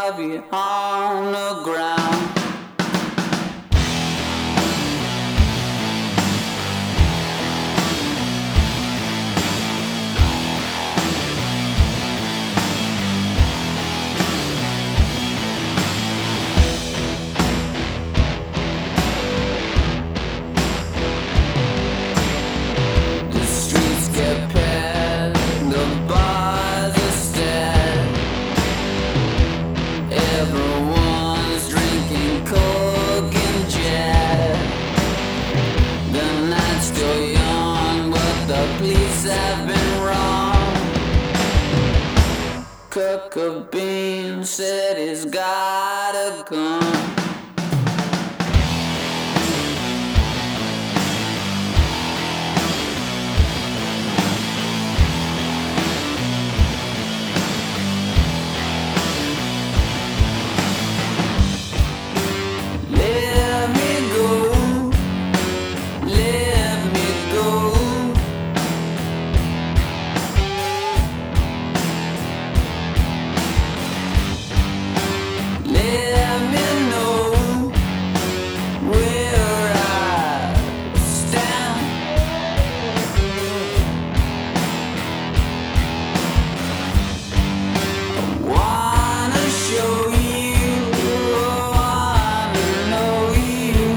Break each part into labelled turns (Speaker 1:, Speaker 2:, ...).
Speaker 1: Ivy on the ground. The streets get packed, the bars are stacked. Everyone's drinking Coke and Jack. The night's still young, but the police have been wrong. Kurt Cobain said he's got a gun. Let me go, let me go. Let me know where I stand. I wanna show you, wanna know you.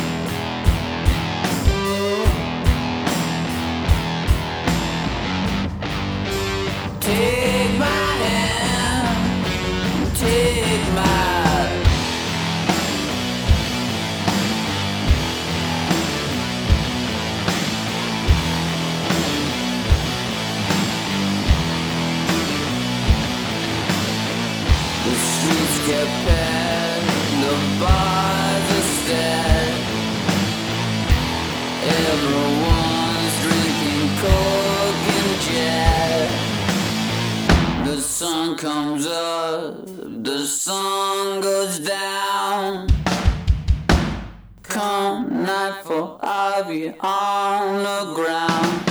Speaker 1: Take my hand, take my. The streets get packed, the bars are stacked. Everyone's drinking Coke and Jack. The sun comes up, the sun goes down. Come nightfall, Ivy on the ground.